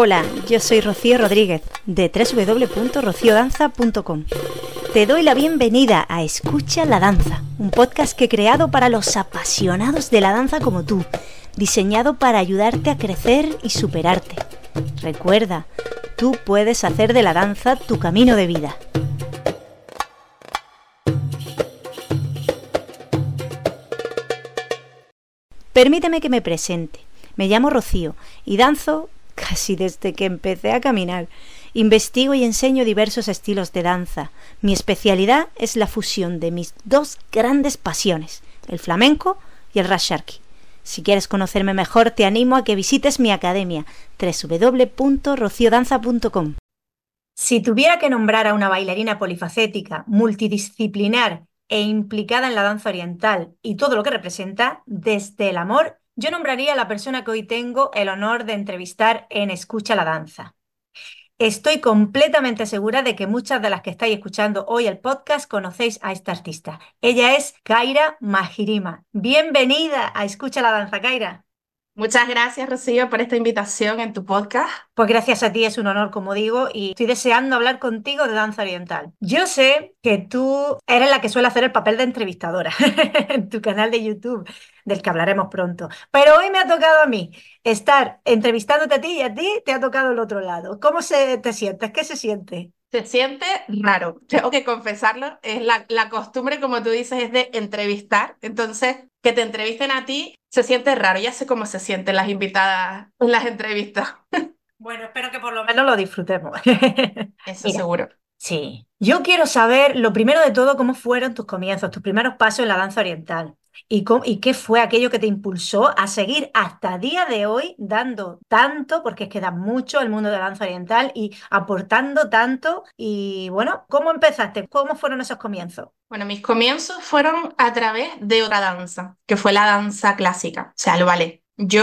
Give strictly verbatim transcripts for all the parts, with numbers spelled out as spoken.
Hola, yo soy Rocío Rodríguez, de doble u doble u doble u punto rocío danza punto com. Te doy la bienvenida a Escucha la Danza, un podcast que he creado para los apasionados de la danza como tú, diseñado para ayudarte a crecer y superarte. Recuerda, tú puedes hacer de la danza tu camino de vida. Permíteme que me presente. Me llamo Rocío y danzo casi desde que empecé a caminar. Investigo y enseño diversos estilos de danza. Mi especialidad es la fusión de mis dos grandes pasiones, el flamenco y el rasharki. Si quieres conocerme mejor, te animo a que visites mi academia, doble u doble u doble u punto rocío danza punto com. Si tuviera que nombrar a una bailarina polifacética, multidisciplinar e implicada en la danza oriental y todo lo que representa, desde el amor, yo nombraría a la persona que hoy tengo el honor de entrevistar en Escucha la Danza. Estoy completamente segura de que muchas de las que estáis escuchando hoy el podcast conocéis a esta artista. Ella es Kaira Majirima. Bienvenida a Escucha la Danza, Kaira. Muchas gracias, Rocío, por esta invitación en tu podcast. Pues gracias a ti, es un honor, como digo, y estoy deseando hablar contigo de danza oriental. Yo sé que tú eres la que suele hacer el papel de entrevistadora en tu canal de YouTube, del que hablaremos pronto. Pero hoy me ha tocado a mí estar entrevistándote a ti y a ti te ha tocado el otro lado. ¿Cómo se te sientes? ¿Qué se siente? Se siente raro, tengo que confesarlo. Es la, la costumbre, como tú dices, es de entrevistar. Entonces, que te entrevisten a ti se siente raro. Ya sé cómo se sienten las invitadas en las entrevistas. Bueno, espero que por lo menos lo disfrutemos. Eso Mira, seguro. sí, yo quiero saber, lo primero de todo, cómo fueron tus comienzos, tus primeros pasos en la danza oriental y, cómo- y qué fue aquello que te impulsó a seguir hasta día de hoy dando tanto, porque es que da mucho el mundo de la danza oriental y aportando tanto. Y bueno, ¿cómo empezaste? ¿Cómo fueron esos comienzos? Bueno, mis comienzos fueron a través de otra danza, que fue la danza clásica, o sea, el ballet.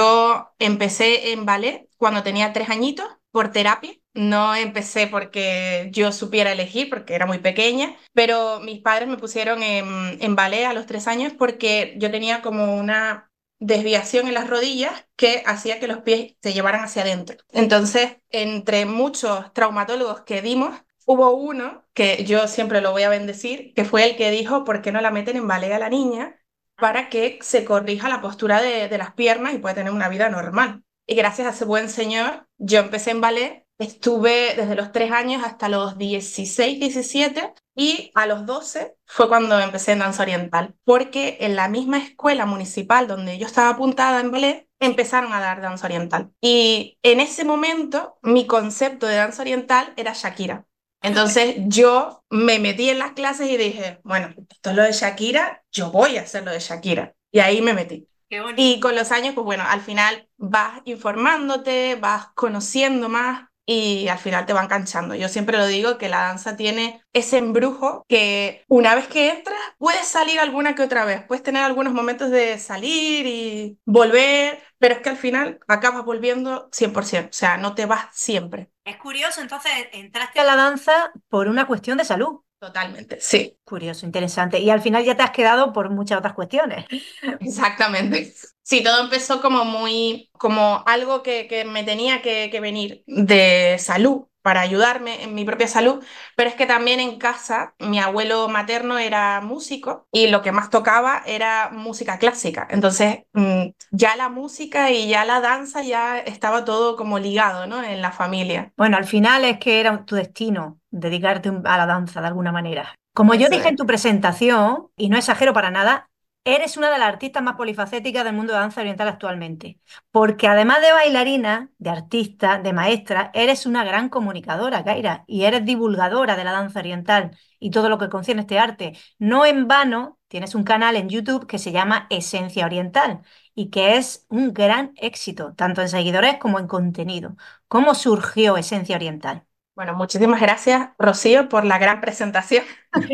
Yo empecé en ballet cuando tenía tres añitos por terapia. No empecé porque yo supiera elegir, porque era muy pequeña, pero mis padres me pusieron en, en ballet a los tres años porque yo tenía como una desviación en las rodillas que hacía que los pies se llevaran hacia adentro. Entonces, entre muchos traumatólogos que dimos, hubo uno que yo siempre lo voy a bendecir, que fue el que dijo, ¿por qué no la meten en ballet a la niña para que se corrija la postura de, de las piernas y pueda tener una vida normal? Y gracias a ese buen señor, yo empecé en ballet, estuve desde los tres años hasta los dieciséis, diecisiete, y a los doce fue cuando empecé en danza oriental, porque en la misma escuela municipal donde yo estaba apuntada en ballet, empezaron a dar danza oriental. Y en ese momento, mi concepto de danza oriental era Shakira. Entonces yo me metí en las clases y dije, bueno, esto es lo de Shakira, yo voy a hacer lo de Shakira. Y ahí me metí. Qué bonito. Y con los años, pues bueno, al final vas informándote, vas conociendo más y al final te van enganchando. Yo siempre lo digo que la danza tiene ese embrujo que una vez que entras puedes salir alguna que otra vez, puedes tener algunos momentos de salir y volver, pero es que al final acabas volviendo cien por ciento, o sea, no te vas siempre. Es curioso, entonces entraste a la danza por una cuestión de salud. Totalmente, sí. Curioso, interesante. Y al final ya te has quedado por muchas otras cuestiones. Exactamente. Sí, todo empezó como muy, como algo que, que me tenía que, que venir de salud, para ayudarme en mi propia salud, pero es que también en casa mi abuelo materno era músico y lo que más tocaba era música clásica. Entonces, mm, ya la música y ya la danza ya estaba todo como ligado, ¿no? En la familia. Bueno, al final es que era tu destino dedicarte un- a la danza de alguna manera. Como yo Eso dije es. en tu presentación, y no exagero para nada, eres una de las artistas más polifacéticas del mundo de danza oriental actualmente. Porque además de bailarina, de artista, de maestra, eres una gran comunicadora, Kaira, y eres divulgadora de la danza oriental y todo lo que concierne este arte. No en vano, tienes un canal en YouTube que se llama Esencia Oriental y que es un gran éxito, tanto en seguidores como en contenido. ¿Cómo surgió Esencia Oriental? Bueno, muchísimas gracias, Rocío, por la gran presentación.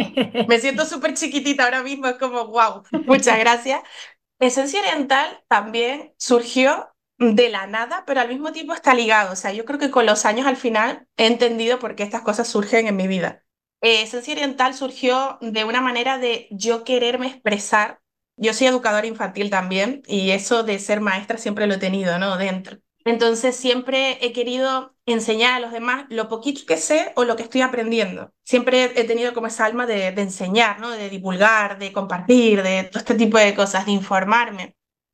Me siento súper chiquitita ahora mismo, es como, wow, muchas gracias. Esencia Oriental también surgió de la nada, pero al mismo tiempo está ligado. O sea, yo creo que con los años al final he entendido por qué estas cosas surgen en mi vida. Eh, Esencia Oriental surgió de una manera de yo quererme expresar. Yo soy educadora infantil también y eso de ser maestra siempre lo he tenido, ¿no? Dentro. Entonces siempre he querido enseñar a los demás lo poquito que sé o lo que estoy aprendiendo. Siempre he tenido como esa alma de, de enseñar, ¿no? De divulgar, de compartir, de todo este tipo de cosas, de informarme.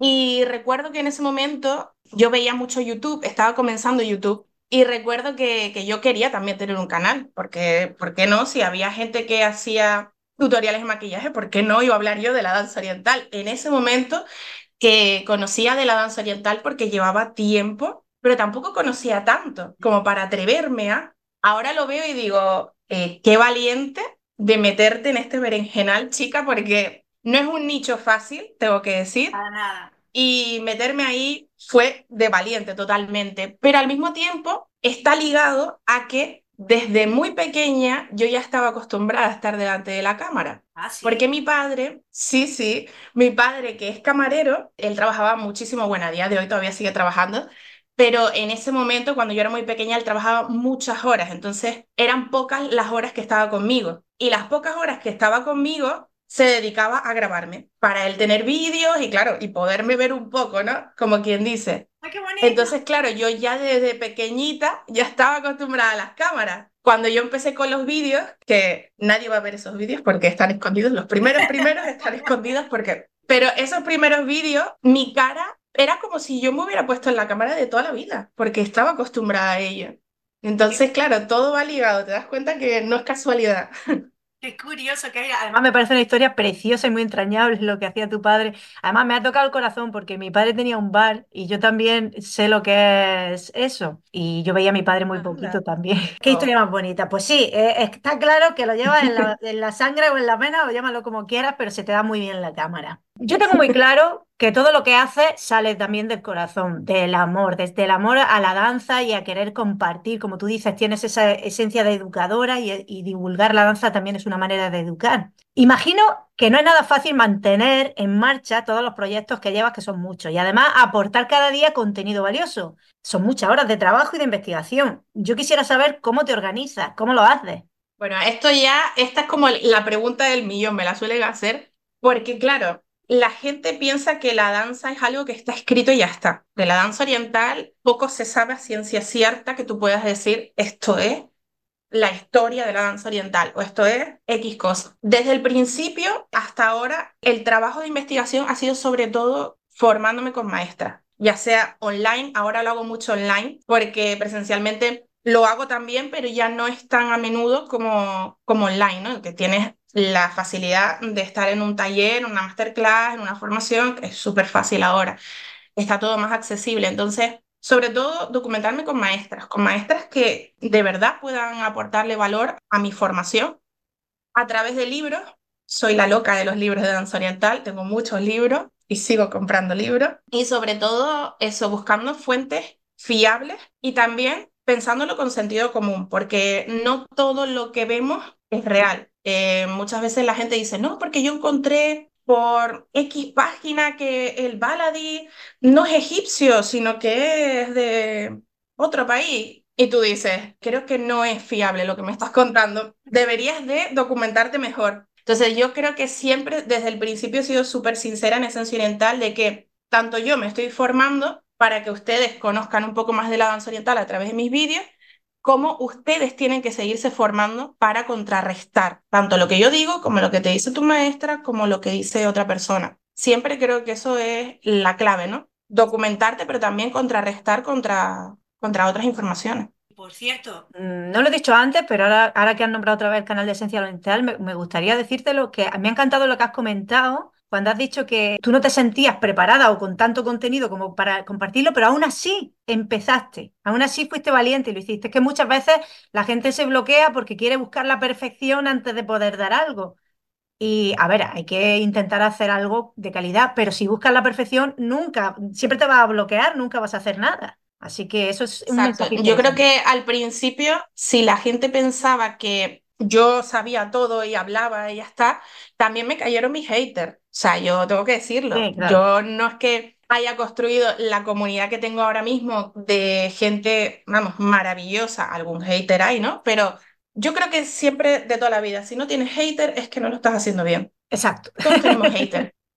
Y recuerdo que en ese momento yo veía mucho YouTube, estaba comenzando YouTube, y recuerdo que, que yo quería también tener un canal, porque, ¿por qué no? Si había gente que hacía tutoriales de maquillaje, ¿por qué no iba a hablar yo de la danza oriental? En ese momento que conocía de la danza oriental porque llevaba tiempo, pero tampoco conocía tanto como para atreverme a... Ahora lo veo y digo, eh, qué valiente de meterte en este berenjenal, chica, porque no es un nicho fácil, tengo que decir, Para nada. y meterme ahí fue de valiente totalmente, pero al mismo tiempo está ligado a que desde muy pequeña yo ya estaba acostumbrada a estar delante de la cámara. Ah, sí. Porque mi padre, sí, sí, mi padre que es camarero, él trabajaba muchísimo, bueno, a día de hoy todavía sigue trabajando, pero en ese momento, cuando yo era muy pequeña, él trabajaba muchas horas, entonces eran pocas las horas que estaba conmigo. Y las pocas horas que estaba conmigo, se dedicaba a grabarme para él tener vídeos y claro, y poderme ver un poco, ¿no? Como quien dice. ¡Ay, qué bonito! Entonces, claro, yo ya desde pequeñita ya estaba acostumbrada a las cámaras. Cuando yo empecé con los vídeos, que nadie va a ver esos vídeos porque están escondidos, los primeros primeros están escondidos porque... Pero esos primeros vídeos, mi cara era como si yo me hubiera puesto en la cámara de toda la vida, porque estaba acostumbrada a ello. Entonces, claro, todo va ligado, te das cuenta que no es casualidad. Qué curioso que haya. Además, me parece una historia preciosa y muy entrañable lo que hacía tu padre. Además, me ha tocado el corazón porque mi padre tenía un bar y yo también sé lo que es eso. Y yo veía a mi padre muy poquito Anda. también. Qué Oh. historia más bonita. Pues sí, eh, está claro que lo llevas en la, en la sangre o en la vena, o llámalo como quieras, pero se te da muy bien la cámara. Yo tengo muy claro que todo lo que hace sale también del corazón, del amor, desde el amor a la danza y a querer compartir. Como tú dices, tienes esa esencia de educadora y, y divulgar la danza también es una manera de educar. Imagino que no es nada fácil mantener en marcha todos los proyectos que llevas, que son muchos, y además aportar cada día contenido valioso. Son muchas horas de trabajo y de investigación. Yo quisiera saber cómo te organizas, cómo lo haces. Bueno, esto ya, esta es como la pregunta del millón, me la suelen hacer, porque claro, la gente piensa que la danza es algo que está escrito y ya está. De la danza oriental poco se sabe a ciencia cierta que tú puedas decir esto es la historia de la danza oriental o esto es X cosa. Desde el principio hasta ahora, el trabajo de investigación ha sido sobre todo formándome con maestras, ya sea online, ahora lo hago mucho online porque presencialmente lo hago también, pero ya no es tan a menudo como, como online, ¿no? Que tienes la facilidad de estar en un taller, en una masterclass, en una formación, que es súper fácil ahora, está todo más accesible. Entonces, sobre todo, documentarme con maestras, con maestras que de verdad puedan aportarle valor a mi formación a través de libros. Soy la loca de los libros de danza oriental, tengo muchos libros y sigo comprando libros. Y sobre todo, eso, buscando fuentes fiables y también pensándolo con sentido común, porque no todo lo que vemos es real. Eh, muchas veces la gente dice, no, porque yo encontré por X página que el Baladi no es egipcio, sino que es de otro país. Y tú dices, creo que no es fiable lo que me estás contando, deberías de documentarte mejor. Entonces yo creo que siempre desde el principio he sido súper sincera en Esencia Oriental de que tanto yo me estoy formando para que ustedes conozcan un poco más de la danza oriental a través de mis vídeos, como ustedes tienen que seguirse formando para contrarrestar tanto lo que yo digo como lo que te dice tu maestra, como lo que dice otra persona. Siempre creo que eso es la clave, ¿no? Documentarte, pero también contrarrestar contra, contra otras informaciones. Por cierto, mm, no lo he dicho antes, pero ahora, ahora que has nombrado otra vez el canal de Esencia Oriental, me, me gustaría decírtelo que me ha encantado lo que has comentado cuando has dicho que tú no te sentías preparada o con tanto contenido como para compartirlo, pero aún así empezaste, aún así fuiste valiente y lo hiciste. Es que muchas veces la gente se bloquea porque quiere buscar la perfección antes de poder dar algo. Y a ver, hay que intentar hacer algo de calidad, pero si buscas la perfección, nunca, siempre te vas a bloquear, nunca vas a hacer nada. Así que eso es un Exacto. mensaje Yo creo interesante. que al principio, si la gente pensaba que yo sabía todo y hablaba y ya está, también me cayeron mis haters. O sea, yo tengo que decirlo. Sí, claro. Yo no es que haya construido la comunidad que tengo ahora mismo de gente, vamos, maravillosa. Algún hater hay, ¿no? Pero yo creo que siempre de toda la vida, si no tienes hater, es que no lo estás haciendo bien. Exacto. Todos tenemos haters.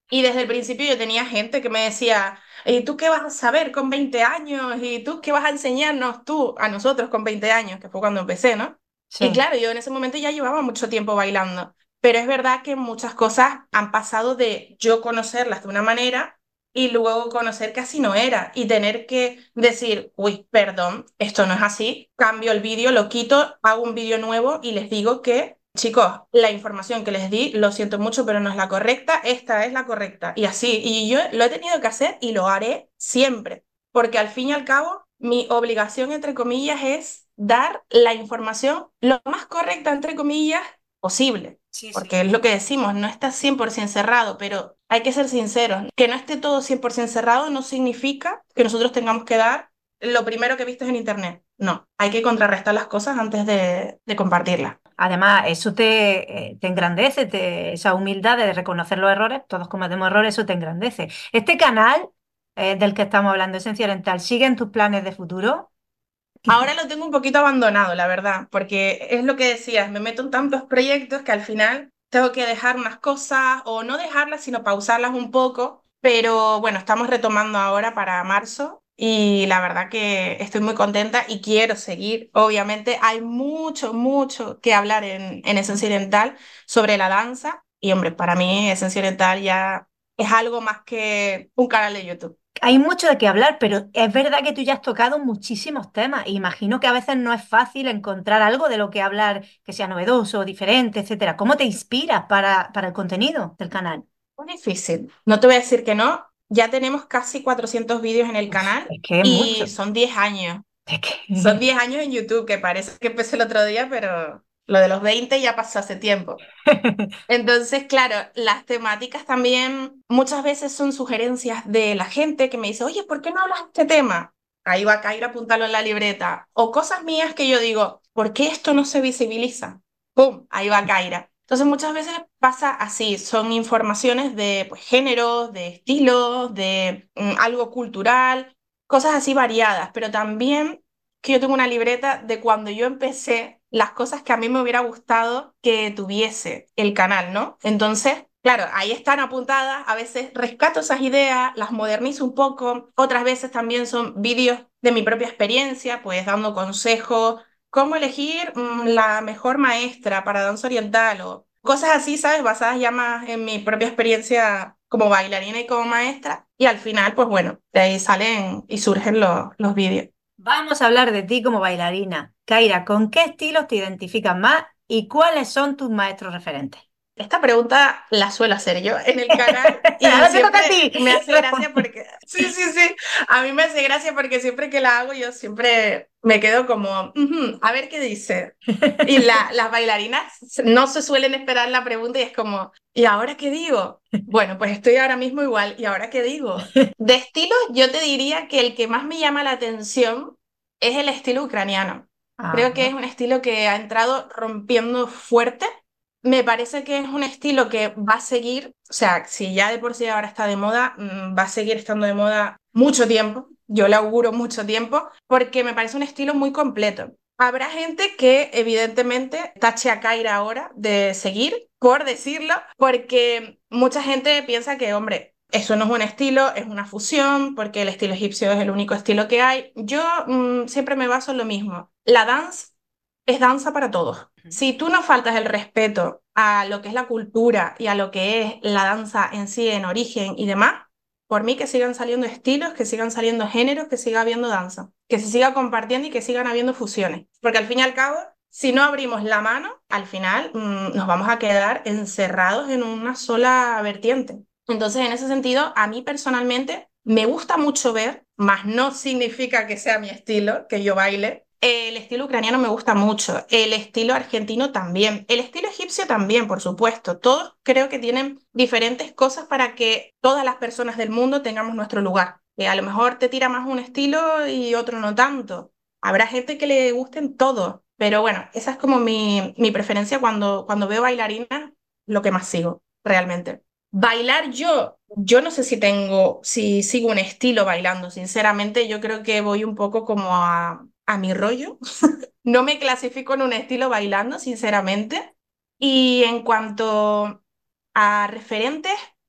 Y desde el principio yo tenía gente que me decía, ¿y tú qué vas a saber con veinte años? ¿Y tú qué vas a enseñarnos tú a nosotros con veinte años? Que fue cuando empecé, ¿no? Y Sí. claro, yo en ese momento ya llevaba mucho tiempo bailando, pero es verdad que muchas cosas han pasado de yo conocerlas de una manera y luego conocer que así no era y tener que decir, uy, perdón, esto no es así, cambio el vídeo, lo quito, hago un vídeo nuevo y les digo que, chicos, la información que les di, lo siento mucho, pero no es la correcta, esta es la correcta. Y así, y yo lo he tenido que hacer y lo haré siempre, porque al fin y al cabo, mi obligación, entre comillas, es dar la información lo más correcta, entre comillas, posible. Sí, Porque sí. es lo que decimos, no está cien por ciento cerrado, pero hay que ser sinceros. Que no esté todo cien por ciento cerrado no significa que nosotros tengamos que dar lo primero que vistes en Internet. No, hay que contrarrestar las cosas antes de, de compartirlas. Además, eso te, eh, te engrandece, te- esa humildad de reconocer los errores, todos cometemos errores, eso te engrandece. Este canal eh, del que estamos hablando, Esencia Oriental, ¿sigue en tus planes de futuro? Ahora lo tengo un poquito abandonado, la verdad, porque es lo que decías, me meto en tantos proyectos que al final tengo que dejar unas cosas o no dejarlas, sino pausarlas un poco. Pero bueno, estamos retomando ahora para marzo y la verdad que estoy muy contenta y quiero seguir. Obviamente hay mucho, mucho que hablar en, en Esencia Oriental sobre la danza y hombre, para mí Esencia Oriental ya es algo más que un canal de YouTube. Hay mucho de qué hablar, pero es verdad que tú ya has tocado muchísimos temas. E imagino que a veces no es fácil encontrar algo de lo que hablar que sea novedoso, diferente, etcétera. ¿Cómo te inspiras para, para el contenido del canal? Muy difícil. No te voy a decir que no. Ya tenemos casi cuatrocientos vídeos en el Uf, canal es que es y mucho. son diez años. Es Son que... diez años en YouTube, que parece que empecé el otro día, pero lo de los veinte ya pasó hace tiempo. Entonces, claro, las temáticas también muchas veces son sugerencias de la gente que me dice, oye, ¿por qué no hablas de este tema? Ahí va a caer, apuntarlo en la libreta. O cosas mías que yo digo, ¿por qué esto no se visibiliza? ¡Pum! Ahí va Kaira. Entonces muchas veces pasa así, son informaciones de pues, géneros, de estilos, de mm, algo cultural, cosas así variadas, pero también que yo tengo una libreta de cuando yo empecé, las cosas que a mí me hubiera gustado que tuviese el canal, ¿no? Entonces, claro, ahí están apuntadas, a veces rescato esas ideas, las modernizo un poco, otras veces también son vídeos de mi propia experiencia, pues dando consejos cómo elegir mm, la mejor maestra para danza oriental o cosas así, ¿sabes? Basadas ya más en mi propia experiencia como bailarina y como maestra. Y al final, pues bueno, de ahí salen y surgen los, los vídeos. Vamos a hablar de ti como bailarina. Kaira, ¿con qué estilos te identificas más y cuáles son tus maestros referentes? Esta pregunta la suelo hacer yo en el canal y Ahora te toca a siempre ti. me hace gracia Responde. porque, sí, sí, sí, a mí me hace gracia porque siempre que la hago yo siempre me quedo como, "Ujú, a ver qué dice". Y la, las bailarinas no se suelen esperar la pregunta y es como, ¿y ahora qué digo? Bueno, pues estoy ahora mismo igual, ¿y ahora qué digo? De estilo, yo te diría que el que más me llama la atención es el estilo ucraniano. Creo que es Ajá. un estilo que ha entrado rompiendo fuerte. Me parece que es un estilo que va a seguir, o sea, si ya de por sí ahora está de moda, mm, va a seguir estando de moda mucho tiempo. Yo le auguro mucho tiempo porque me parece un estilo muy completo. Habrá gente que evidentemente tache a Kaira ahora de seguir, por decirlo, porque mucha gente piensa que, hombre, eso no es un estilo, es una fusión, porque el estilo egipcio es el único estilo que hay. Yo mm, siempre me baso en lo mismo. La dance es danza para todos. Si tú no faltas el respeto a lo que es la cultura y a lo que es la danza en sí, en origen y demás, por mí que sigan saliendo estilos, que sigan saliendo géneros, que siga habiendo danza, que se siga compartiendo y que sigan habiendo fusiones. Porque al fin y al cabo, si no abrimos la mano, al final mmm, nos vamos a quedar encerrados en una sola vertiente. Entonces, en ese sentido, a mí personalmente me gusta mucho ver, más no significa que sea mi estilo, que yo baile. El estilo ucraniano me gusta mucho, el estilo argentino también, el estilo egipcio también, por supuesto. Todos creo que tienen diferentes cosas para que todas las personas del mundo tengamos nuestro lugar. Que a lo mejor te tira más un estilo y otro no tanto. Habrá gente que le gusten todos, pero bueno, esa es como mi, mi preferencia cuando, cuando veo bailarinas, lo que más sigo, realmente. Bailar yo, yo no sé si tengo, si sigo un estilo bailando, sinceramente, yo creo que voy un poco como a, a mi rollo. No me clasifico en un estilo bailando, sinceramente. Y en cuanto a referentes,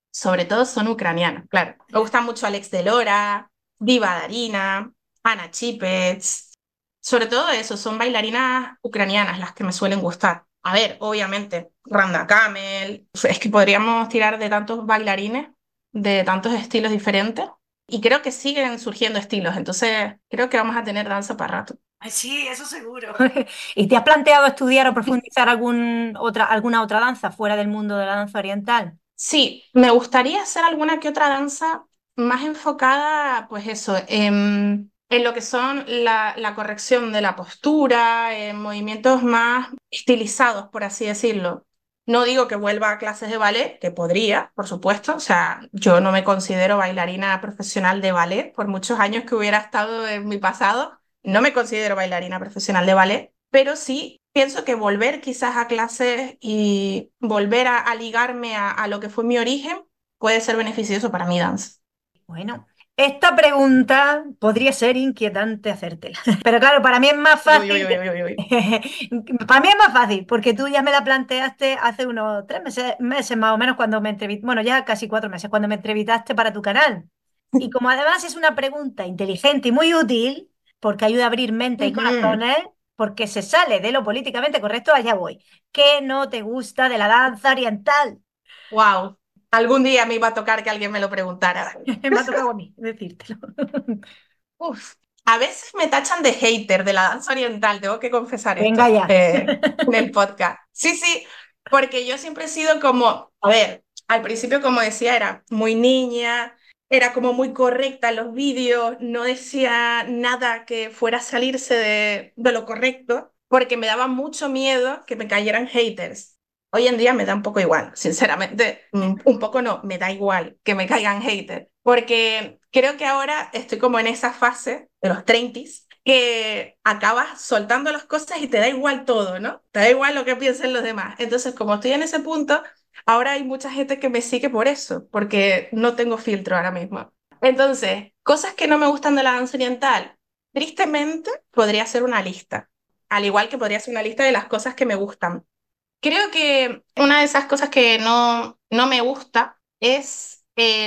sobre todo son ucranianas, claro. Me gusta mucho Alex Delora, Diva Darina, Ana Chipets. Sobre todo eso, son bailarinas ucranianas las que me suelen gustar. A ver, obviamente, Randa Kamel. Es que podríamos tirar de tantos bailarines, de tantos estilos diferentes. Y creo que siguen surgiendo estilos, entonces creo que vamos a tener danza para rato. Ay, sí, eso seguro. ¿Y te has planteado estudiar o profundizar algún otra, alguna otra danza fuera del mundo de la danza oriental? Sí, me gustaría hacer alguna que otra danza más enfocada, pues eso, en, en lo que son la, la corrección de la postura, en movimientos más estilizados, por así decirlo. No digo que vuelva a clases de ballet, que podría, por supuesto. O sea, yo no me considero bailarina profesional de ballet, por muchos años que hubiera estado en mi pasado. No me considero bailarina profesional de ballet, pero sí pienso que volver quizás a clases y volver a, a ligarme a, a lo que fue mi origen puede ser beneficioso para mi danza. Bueno, esta pregunta podría ser inquietante hacértela. Pero claro, para mí es más Uy, uy, uy, fácil. uy, uy, uy. Para mí es más fácil, porque tú ya me la planteaste hace unos tres meses, meses más o menos cuando me entrevistaste, bueno, ya casi cuatro meses, cuando me entrevistaste para tu canal. Y como además es una pregunta inteligente y muy útil, porque ayuda a abrir mente y Ujú. corazones, porque se sale de lo políticamente correcto, allá voy. ¿Qué no te gusta de la danza oriental? Wow, algún día me iba a tocar que alguien me lo preguntara. Me ha tocado a mí decírtelo. Uf, a veces me tachan de hater de la danza oriental, tengo que confesar Venga esto ya. eh, en el podcast. Sí, sí, porque yo siempre he sido como, a ver, al principio como decía, era muy niña, era como muy correcta en los vídeos, no decía nada que fuera a salirse de, de lo correcto, porque me daba mucho miedo que me cayeran haters. Hoy en día me da un poco igual, sinceramente, mm, un poco no, me da igual que me caigan haters, porque creo que ahora estoy como en esa fase de los treinta que acabas soltando las cosas y te da igual todo, ¿no? Te da igual lo que piensen los demás. Entonces, como estoy en ese punto, ahora hay mucha gente que me sigue por eso, porque no tengo filtro ahora mismo. Entonces, cosas que no me gustan de la danza oriental, tristemente podría ser una lista, al igual que podría ser una lista de las cosas que me gustan. Creo que una de esas cosas que no, no me gusta es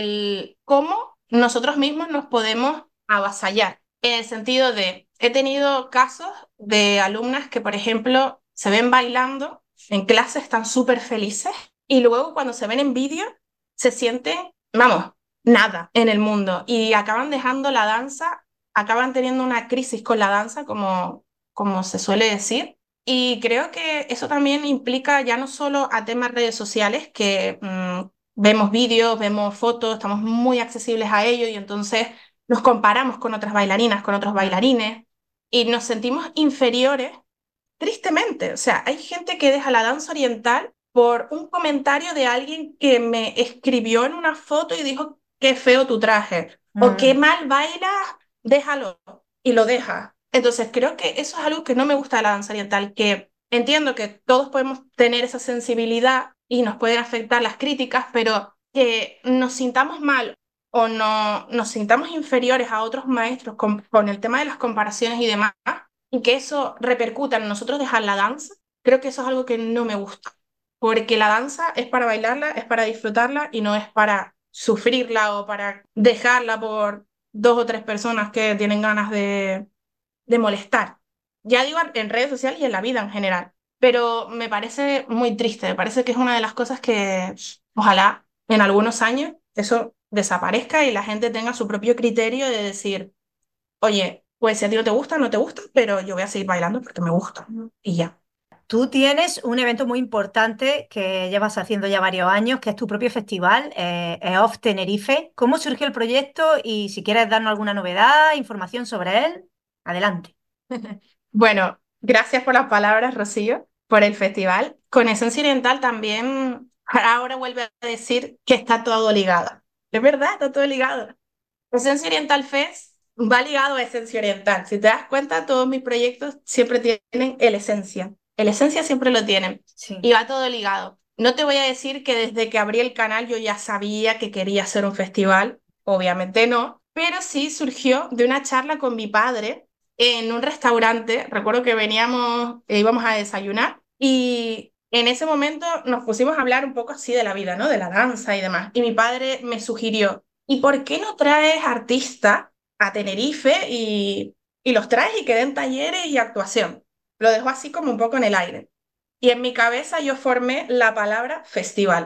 el cómo nosotros mismos nos podemos avasallar. En el sentido de, he tenido casos de alumnas que, por ejemplo, se ven bailando en clase, están súper felices y luego cuando se ven en vídeo se sienten, vamos, nada en el mundo y acaban dejando la danza, acaban teniendo una crisis con la danza, como, como se suele decir, y creo que eso también implica ya no solo a temas redes sociales, que mm, vemos vídeos, vemos fotos, estamos muy accesibles a ello y entonces nos comparamos con otras bailarinas, con otros Mm, bailarines y nos sentimos inferiores, tristemente. O sea, hay gente que deja la danza oriental por un comentario de alguien que me escribió en una foto y dijo, qué feo tu traje o qué mm. mal bailas, déjalo y lo deja. Entonces, creo que eso es algo que no me gusta de la danza oriental, que entiendo que todos podemos tener esa sensibilidad y nos pueden afectar las críticas, pero que nos sintamos mal o no, nos sintamos inferiores a otros maestros con, con el tema de las comparaciones y demás, y que eso repercuta en nosotros dejar la danza, creo que eso es algo que no me gusta, porque la danza es para bailarla, es para disfrutarla y no es para sufrirla o para dejarla por dos o tres personas que tienen ganas de, de molestar. Ya digo en redes sociales y en la vida en general, pero me parece muy triste, me parece que es una de las cosas que ojalá en algunos años eso desaparezca y la gente tenga su propio criterio de decir, oye, pues si a ti no te gusta, no te gusta, pero yo voy a seguir bailando porque me gusta. Y ya. Tú tienes un evento muy importante que llevas haciendo ya varios años, que es tu propio festival, eh, EOF Tenerife. ¿Cómo surgió el proyecto? Y si quieres darnos alguna novedad, información sobre él, adelante. Bueno, gracias por las palabras, Rocío, por el festival. Con Esencia Oriental también ahora vuelve a decir que está todo ligado. Es verdad, está todo ligado. Esencia Oriental Fest va ligado a Esencia Oriental. Si te das cuenta, todos mis proyectos siempre tienen el esencia. El esencia siempre lo tienen. Sí. Y va todo ligado. No te voy a decir que desde que abrí el canal yo ya sabía que quería hacer un festival. Obviamente no. Pero sí surgió de una charla con mi padre en un restaurante. Recuerdo que veníamos, e íbamos a desayunar y En ese momento nos pusimos a hablar un poco así de la vida, ¿no? De la danza y demás. Y mi padre me sugirió, ¿y por qué no traes artistas a Tenerife y, y los traes y que den talleres y actuación? Lo dejó así como un poco en el aire. Y en mi cabeza yo formé la palabra festival.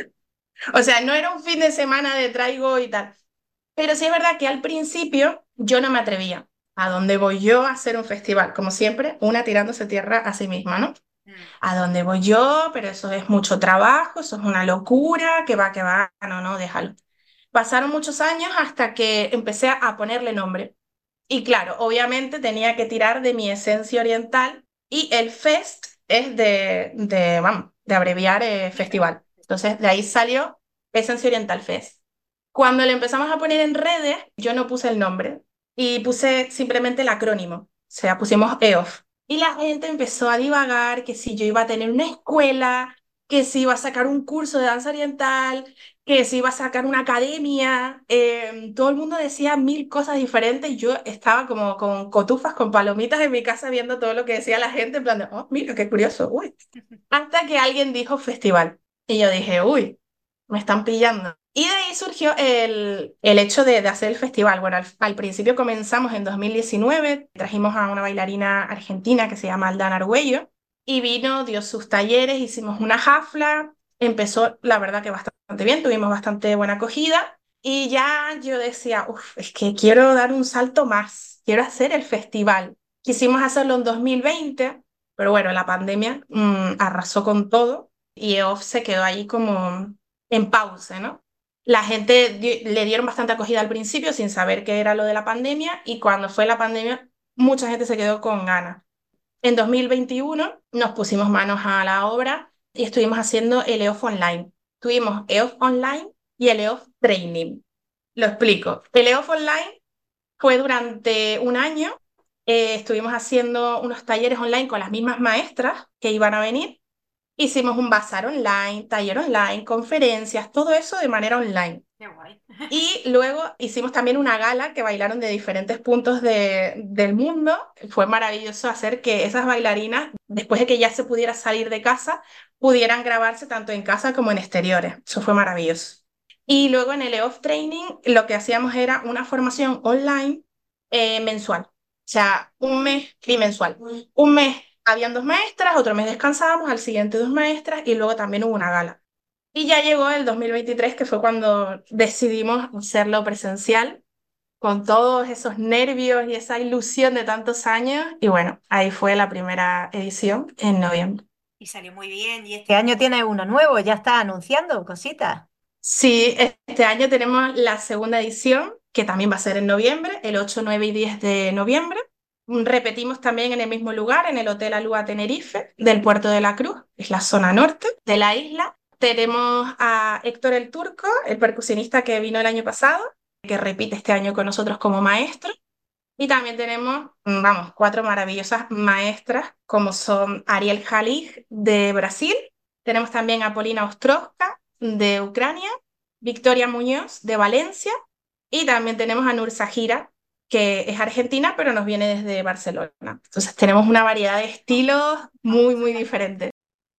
O sea, no era un fin de semana de traigo y tal. Pero sí es verdad que al principio yo no me atrevía. ¿A dónde voy yo a hacer un festival? Como siempre, una tirándose tierra a sí misma, ¿no? Mm. ¿A dónde voy yo? Pero eso es mucho trabajo, eso es una locura, que va, que va, no, no, déjalo. Pasaron muchos años hasta que empecé a ponerle nombre. Y claro, obviamente tenía que tirar de mi esencia oriental y el fest es de, de vamos, de abreviar eh, festival. Entonces, de ahí salió Esencia Oriental Fest. Cuando le empezamos a poner en redes, yo no puse el nombre y puse simplemente el acrónimo, o sea, pusimos E O F. Y la gente empezó a divagar que si yo iba a tener una escuela, que si iba a sacar un curso de danza oriental, que si iba a sacar una academia. Eh, todo el mundo decía mil cosas diferentes y yo estaba como con cotufas, con palomitas en mi casa viendo todo lo que decía la gente, en plan de, oh, mira, qué curioso, uy. Hasta que alguien dijo festival. Y yo dije, uy, me están pillando. Y de ahí surgió el, el hecho de, de hacer el festival. Bueno, al, al principio comenzamos en dos mil diecinueve, trajimos a una bailarina argentina que se llama Aldana Argüello y vino, dio sus talleres, hicimos una jafla, empezó la verdad que bastante bien, tuvimos bastante buena acogida y ya yo decía, uff, es que quiero dar un salto más, quiero hacer el festival. Quisimos hacerlo en dos mil veinte, pero bueno, la pandemia mm, arrasó con todo y E O F se quedó ahí como en pausa, ¿no? La gente di- le dieron bastante acogida al principio sin saber qué era lo de la pandemia y cuando fue la pandemia mucha gente se quedó con ganas. En dos mil veintiuno nos pusimos manos a la obra y estuvimos haciendo el E O F Online. Tuvimos E O F Online y el E O F Training. Lo explico. El E O F Online fue durante un año. Eh, estuvimos haciendo unos talleres online con las mismas maestras que iban a venir. Hicimos un bazar online, taller online, conferencias, todo eso de manera online. Qué guay. Y luego hicimos también una gala que bailaron de diferentes puntos de- del mundo. Fue maravilloso hacer que esas bailarinas, después de que ya se pudiera salir de casa, pudieran grabarse tanto en casa como en exteriores. Eso fue maravilloso. Y luego en el E O F Training lo que hacíamos era una formación online eh, mensual. O sea, un mes trimensual. Un mes habían dos maestras, otro mes descansábamos, al siguiente dos maestras y luego también hubo una gala. Y ya llegó el dos mil veintitrés, que fue cuando decidimos hacerlo presencial, con todos esos nervios y esa ilusión de tantos años. Y bueno, ahí fue la primera edición en noviembre. Y salió muy bien. Y este año tiene uno nuevo, ya está anunciando cositas. Sí, este año tenemos la segunda edición, que también va a ser en noviembre, el ocho, nueve y diez de noviembre. Mm, Repetimos también en el mismo lugar, en el Hotel Alúa Tenerife, del Puerto de la Cruz, es la zona norte de la isla. Tenemos a Héctor el Turco, el percusionista que vino el año pasado, que repite este año con nosotros como maestro. Y también tenemos, mm, vamos, cuatro maravillosas maestras, como son Ariel Jalig de Brasil, tenemos también a Polina Ostrowska de Ucrania, Victoria Muñoz de Valencia, y también tenemos a Nur Sahira, que es argentina, pero nos viene desde Barcelona. Entonces tenemos una variedad de estilos muy, muy diferentes.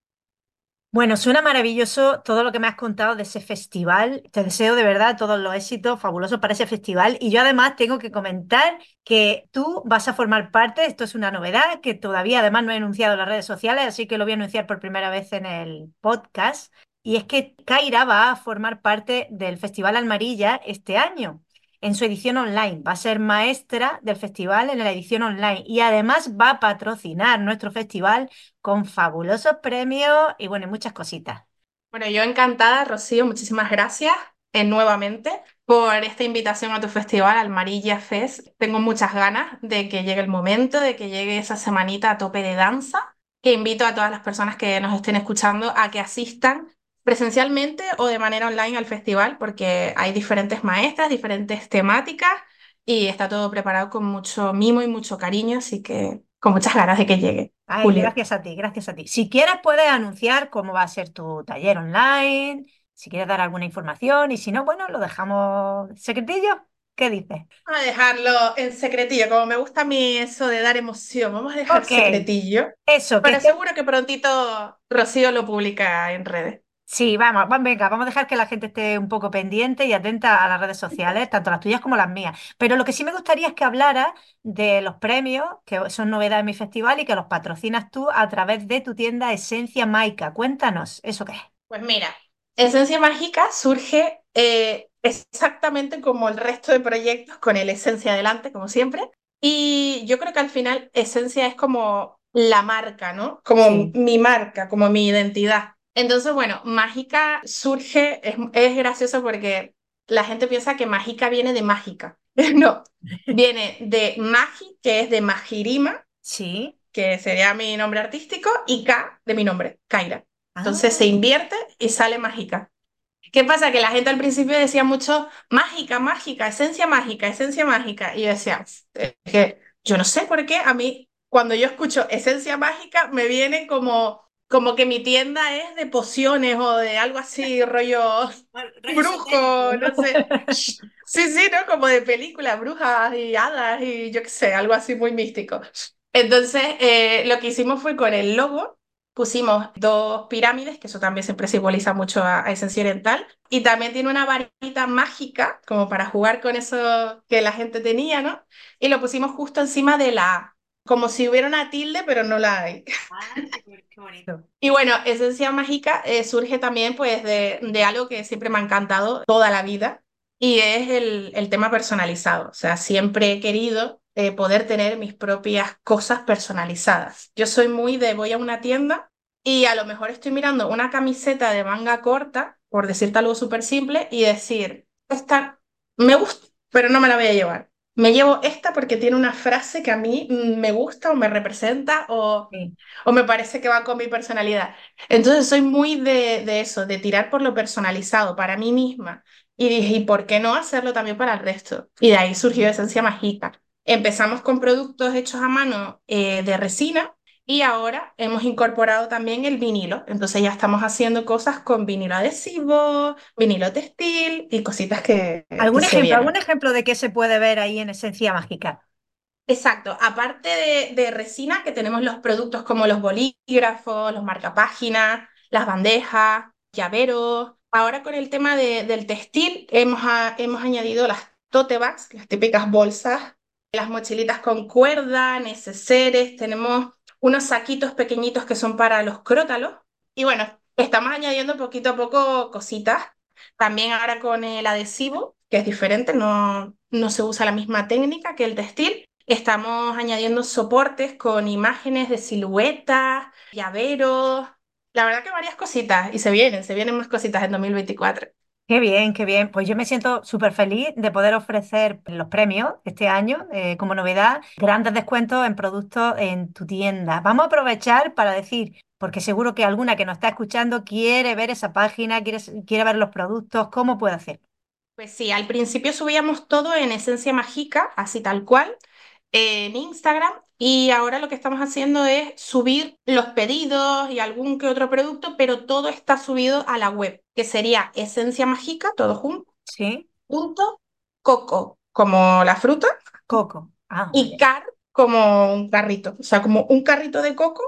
Bueno, suena maravilloso todo lo que me has contado de ese festival. Te deseo de verdad todos los éxitos fabulosos para ese festival. Y yo además tengo que comentar que tú vas a formar parte, esto es una novedad que todavía además no he anunciado en las redes sociales, así que lo voy a anunciar por primera vez en el podcast. Y es que Kaira va a formar parte del Festival Almarilla este año, en su edición online. Va a ser maestra del festival en la edición online y además va a patrocinar nuestro festival con fabulosos premios y bueno, y muchas cositas. Bueno, yo encantada, Rocío, muchísimas gracias eh, nuevamente por esta invitación a tu festival, al Marilla Fest. Tengo muchas ganas de que llegue el momento, de que llegue esa semanita a tope de danza, que invito a todas las personas que nos estén escuchando a que asistan presencialmente o de manera online al festival, porque hay diferentes maestras, diferentes temáticas y está todo preparado con mucho mimo y mucho cariño, así que con muchas ganas de que llegue. Ay, Julio. gracias a ti, gracias a ti. Si quieres, puedes anunciar cómo va a ser tu taller online, si quieres dar alguna información y si no, bueno, lo dejamos secretillo. ¿Qué dices? Vamos a dejarlo en secretillo, como me gusta a mí eso de dar emoción, vamos a dejar Ok, secretillo, eso, que pero esté. seguro que prontito Rocío lo publica en redes. Sí, vamos, va- venga, vamos a dejar que la gente esté un poco pendiente y atenta a las redes sociales, tanto las tuyas como las mías. Pero lo que sí me gustaría es que hablaras de los premios, que son novedad en mi festival y que los patrocinas tú a través de tu tienda Esencia Maica. Cuéntanos, ¿eso qué es? Pues mira, Esencia Mágica surge eh, exactamente como el resto de proyectos, con el Esencia adelante, como siempre. Y yo creo que al final Esencia es como la marca, ¿no? Como Sí. mi marca, como mi identidad. Entonces, bueno, Mágica surge, es, es gracioso porque la gente piensa que Mágica viene de mágica. No, viene de Magi, que es de Majirima, Sí. que sería mi nombre artístico, y K de mi nombre, Kaira. Entonces se Ah, invierte y sale mágica. ¿Qué pasa? Que la gente al principio decía mucho mágica, mágica, esencia mágica, esencia mágica. Y yo decía, es que yo no sé por qué a mí, cuando yo escucho esencia mágica, me viene como, como que mi tienda es de pociones o de algo así, rollo bueno, rollo esotérico, brujo, ¿no? no sé. Sí, sí, ¿no? Como de película, brujas y hadas y yo qué sé, algo así muy místico. Entonces, eh, lo que hicimos fue con el logo, pusimos dos pirámides, que eso también siempre simboliza mucho a, a Esencia Oriental, y también tiene una varita mágica, como para jugar con eso que la gente tenía, ¿no? Y lo pusimos justo encima de la A, como si hubiera una tilde, pero no la hay. Ay, qué, qué bonito. Y bueno, Esencia Mágica eh, surge también pues de, de algo que siempre me ha encantado toda la vida y es el, el tema personalizado. O sea, siempre he querido eh, poder tener mis propias cosas personalizadas. Yo soy muy de voy a una tienda y a lo mejor estoy mirando una camiseta de manga corta, por decirte algo súper simple, y decir, esta me gusta, pero no me la voy a llevar. Me llevo esta porque tiene una frase que a mí mm, me gusta o me representa o Sí. o me parece que va con mi personalidad. Entonces soy muy de, de eso, de tirar por lo personalizado para mí misma. Y dije, ¿y por qué no hacerlo también para el resto? Y de ahí surgió Esencia Mágica. Empezamos con productos hechos a mano eh, de resina y ahora hemos incorporado también el vinilo. Entonces ya estamos haciendo cosas con vinilo adhesivo, vinilo textil y cositas que, que ¿Algún se ejemplo? vienen. ¿Algún ejemplo de qué se puede ver ahí en Esencia Mágica? Exacto, aparte de, de resina, que tenemos los productos como los bolígrafos, los marcapáginas, las bandejas, llaveros. Ahora con el tema de- del textil hemos, a- hemos añadido las tote bags, las típicas bolsas, las mochilitas con cuerda, neceseres, tenemos unos saquitos pequeñitos que son para los crótalos. Y bueno, estamos añadiendo poquito a poco cositas. También ahora con el adhesivo, que es diferente, no, no se usa la misma técnica que el textil. Estamos añadiendo soportes con imágenes de siluetas, llaveros, la verdad que varias cositas y se vienen, se vienen más cositas en dos mil veinticuatro. Qué bien, qué bien. Pues yo me siento súper feliz de poder ofrecer los premios este año, eh, como novedad, grandes descuentos en productos en tu tienda. Vamos a aprovechar para decir, porque seguro que alguna que nos está escuchando quiere ver esa página, quiere, quiere ver los productos, ¿cómo puede hacer? Pues sí, al principio subíamos todo en Esencia Mágica, así tal cual, en Instagram y ahora lo que estamos haciendo es subir los pedidos y algún que otro producto, pero todo está subido a la web, que sería Esencia Mágica, todo junto, ¿Sí? punto, coco, como la fruta, Coco. Ah, muy y bien. car como un carrito, o sea, como un carrito de coco,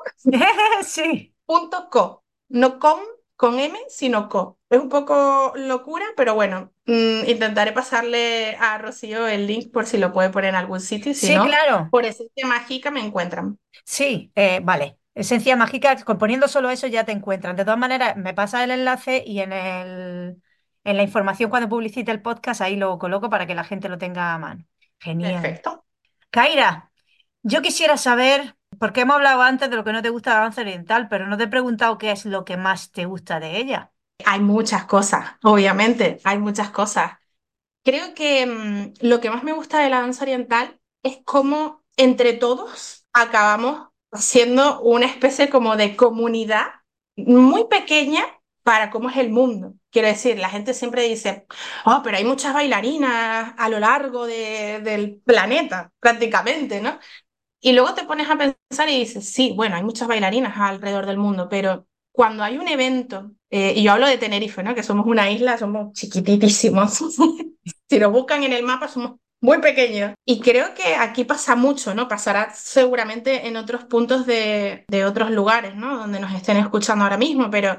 Sí. punto co, no com con M, sino co. Es un poco locura, pero bueno, mm, intentaré pasarle a Rocío el link por si lo puede poner en algún sitio y si Sí, no, claro. por Esencia Mágica me encuentran. Sí, eh, vale. Esencia mágica, con- poniendo solo eso ya te encuentran. De todas maneras, me pasa el enlace y en el, en la información cuando publicite el podcast ahí lo coloco para que la gente lo tenga a mano. Genial. Perfecto. Kaira, yo quisiera saber, porque hemos hablado antes de lo que no te gusta de la danza oriental, pero no te he preguntado qué es lo que más te gusta de ella. Hay muchas cosas, obviamente, hay muchas cosas. Creo que mm, lo que más me gusta de la danza oriental es cómo entre todos acabamos siendo una especie como de comunidad muy pequeña para cómo es el mundo. Quiero decir, la gente siempre dice, oh, pero hay muchas bailarinas a lo largo de- del planeta, prácticamente, ¿no? Y luego te pones a pensar y dices, sí, bueno, hay muchas bailarinas alrededor del mundo, pero cuando hay un evento, eh, y yo hablo de Tenerife, ¿no? Que somos una isla, somos chiquititísimos. Si nos buscan en el mapa, somos muy pequeño. Y creo que aquí pasa mucho, ¿no? Pasará seguramente en otros puntos de, de otros lugares, ¿no? Donde nos estén escuchando ahora mismo, pero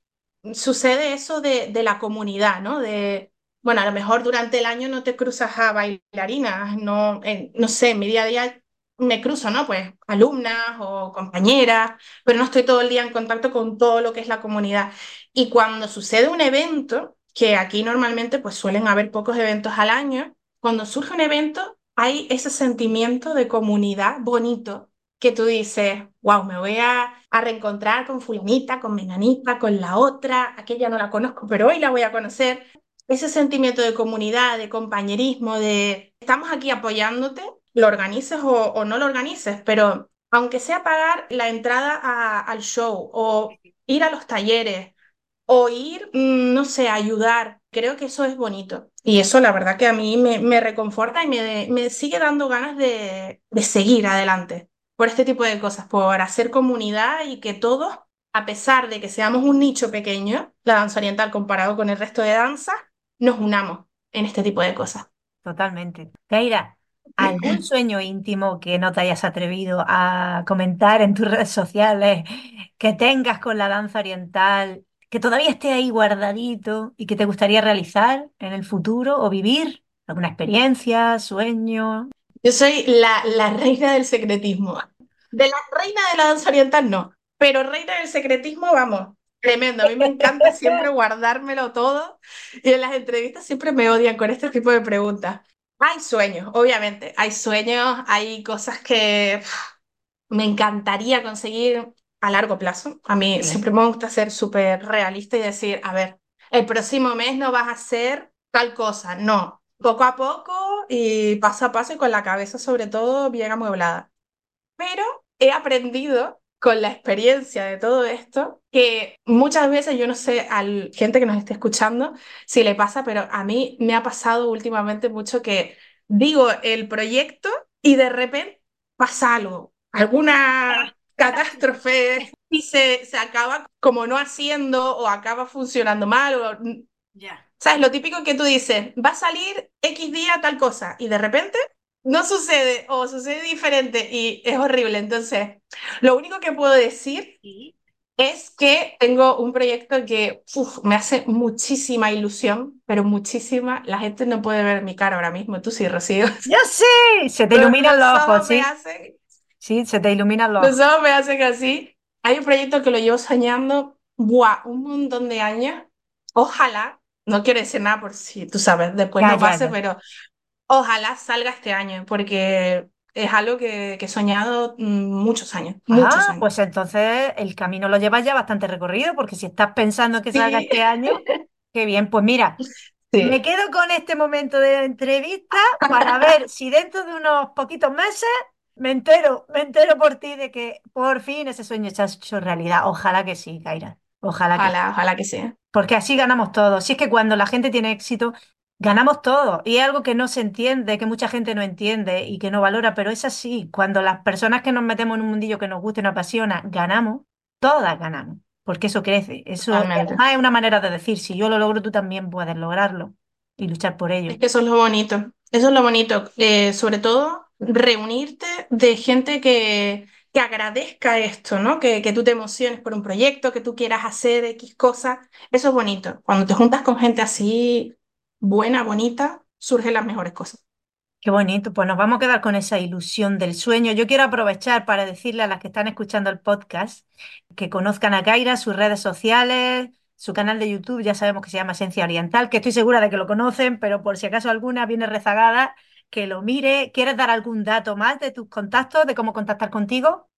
sucede eso de, de la comunidad, ¿no? De, bueno, a lo mejor durante el año no te cruzas a bailarinas, no, en- no sé, en mi día a día me cruzo, ¿no? Pues alumnas o compañeras, pero no estoy todo el día en contacto con todo lo que es la comunidad. Y cuando sucede un evento, que aquí normalmente pues suelen haber pocos eventos al año, cuando surge un evento hay ese sentimiento de comunidad bonito que tú dices, wow, me voy a, a reencontrar con fulanita, con menganita, con la otra, aquella no la conozco, pero hoy la voy a conocer. Ese sentimiento de comunidad, de compañerismo, de estamos aquí apoyándote, lo organices o, o no lo organices, pero aunque sea pagar la entrada a- al show o ir a los talleres o ir, mm, no sé, a ayudar, creo que eso es bonito. Y eso la verdad que a mí me, me reconforta y me, me sigue dando ganas de, de seguir adelante por este tipo de cosas, por hacer comunidad y que todos, a pesar de que seamos un nicho pequeño, la danza oriental comparado con el resto de danza, nos unamos en este tipo de cosas. Totalmente. Keira, ¿algún sueño íntimo que no te hayas atrevido a comentar en tus redes sociales, que tengas con la danza oriental, que todavía esté ahí guardadito y que te gustaría realizar en el futuro o vivir? ¿Alguna experiencia, sueño? Yo soy la, la reina del secretismo. De la reina de la danza oriental, no. Pero reina del secretismo, vamos, tremendo. A mí me encanta siempre guardármelo todo. Y en las entrevistas siempre me odian con este tipo de preguntas. Hay sueños, obviamente. Hay sueños, hay cosas que pf, me encantaría conseguir a largo plazo. A mí Sí. siempre me gusta ser súper realista y decir, a ver, el próximo mes no vas a hacer tal cosa. No, poco a poco y paso a paso y con la cabeza sobre todo bien amueblada. Pero he aprendido con la experiencia de todo esto que muchas veces, yo no sé a la gente que nos esté escuchando si le pasa, pero a mí me ha pasado últimamente mucho que digo el proyecto y de repente pasa algo, alguna catástrofe y se, se acaba como no haciendo o acaba funcionando mal o Ya. ¿sabes? Lo típico que tú dices, va a salir X día tal cosa y de repente no sucede o sucede diferente y es horrible. Entonces, lo único que puedo decir Sí. es que tengo un proyecto que uf, me hace muchísima ilusión, pero muchísima. La gente no puede ver mi cara ahora mismo, tú sí, Rocío. ¡Ya sé! Se te Los, iluminan los los ojos, ojos me sí. hacen, Sí, se te iluminan los los ojos. ojos me hacen así. Hay un proyecto que lo llevo soñando, buah, un montón de años. Ojalá, no quiero decir nada por si tú sabes, después Ya, no ya, pase, ya. pero ojalá salga este año, porque es algo que, que he soñado mm, muchos años, muchos Ah, años. pues entonces el camino lo llevas ya bastante recorrido, porque si estás pensando que salga Sí, este año, qué bien. Pues mira, me sí. quedo con este momento de la entrevista para ver si dentro de unos poquitos meses me entero, me entero por ti de que por fin ese sueño se ha hecho realidad. Ojalá que sí, Kaira. Ojalá que sí. Ojalá, ojalá que sí. Porque así ganamos todos. Si es que cuando la gente tiene éxito, ganamos todos. Y es algo que no se entiende, que mucha gente no entiende y que no valora, pero es así. Cuando las personas que nos metemos en un mundillo que nos gusta y nos apasiona, ganamos, todas ganamos. Porque eso crece. Eso y Totalmente. además es una manera de decir, si yo lo logro, tú también puedes lograrlo y luchar por ello. Es que eso es lo bonito. Eso es lo bonito. Eh, sobre todo, reunirte de gente que, que agradezca esto, ¿no? Que, que tú te emociones por un proyecto, que tú quieras hacer X cosas. Eso es bonito. Cuando te juntas con gente así, buena, bonita, surgen las mejores cosas. Qué bonito, pues nos vamos a quedar con esa ilusión del sueño. Yo quiero aprovechar para decirle a las que están escuchando el podcast que conozcan a Kaira, sus redes sociales, su canal de YouTube, ya sabemos que se llama Esencia Oriental, que estoy segura de que lo conocen, pero por si acaso alguna viene rezagada, que lo mire. ¿Quieres dar algún dato más de tus contactos, de cómo contactar contigo?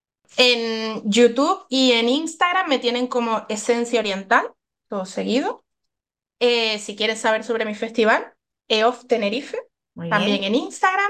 En YouTube y en Instagram me tienen como Esencia Oriental, todo seguido. Eh, si quieres saber sobre mi festival, E O F Tenerife, Muy también bien. en Instagram.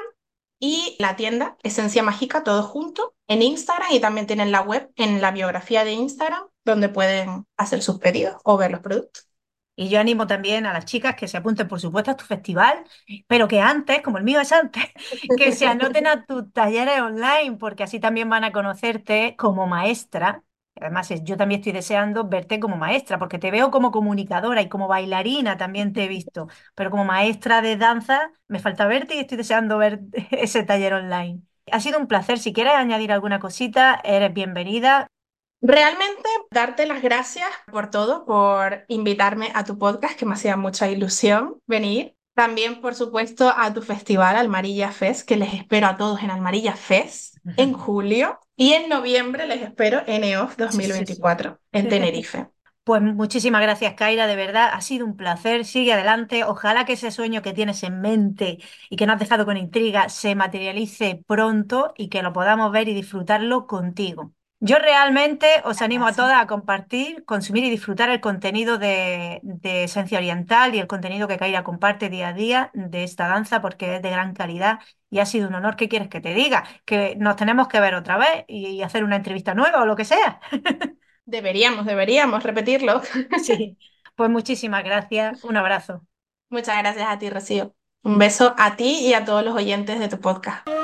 Y la tienda Esencia Mágica, todo junto, en Instagram. Y también tienen la web en la biografía de Instagram, donde pueden hacer sus pedidos o ver los productos. Y yo animo también a las chicas que se apunten, por supuesto, a tu festival, pero que antes, como el mío es antes, que se anoten a tus talleres online, porque así también van a conocerte como maestra, Además, es- yo también estoy deseando verte como maestra, porque te veo como comunicadora y como bailarina también te he visto, pero como maestra de danza me falta verte y estoy deseando ver ese taller online. Ha sido un placer. Si quieres añadir alguna cosita, eres bienvenida. Realmente darte las gracias por todo, por invitarme a tu podcast, que me hacía mucha ilusión venir. También, por supuesto, a tu festival Almarilla Fest, que les espero a todos en Almarilla Fest en julio. Y en noviembre les espero en E O F Sí, sí, sí. dos mil veinticuatro en Tenerife. Pues muchísimas gracias, Kaira, de verdad, ha sido un placer. Sigue adelante. Ojalá que ese sueño que tienes en mente y que nos has dejado con intriga se materialice pronto y que lo podamos ver y disfrutarlo contigo. Yo realmente os animo a Gracias. todas a compartir, consumir y disfrutar el contenido de, de Esencia Oriental y el contenido que Kaira comparte día a día de esta danza porque es de gran calidad y ha sido un honor. ¿Qué quieres que te diga? Que nos tenemos que ver otra vez y y hacer una entrevista nueva o lo que sea. Deberíamos, deberíamos repetirlo. Sí, pues muchísimas gracias. Un abrazo. Muchas gracias a ti, Rocío. Un beso a ti y a todos los oyentes de tu podcast.